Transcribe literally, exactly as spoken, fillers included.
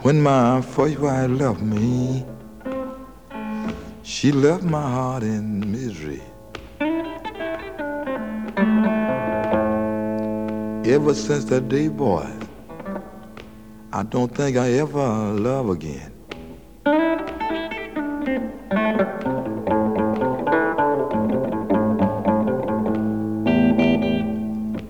When my first wife left me, she left my heart in misery. Ever since that day, boy, I don't think I ever love again.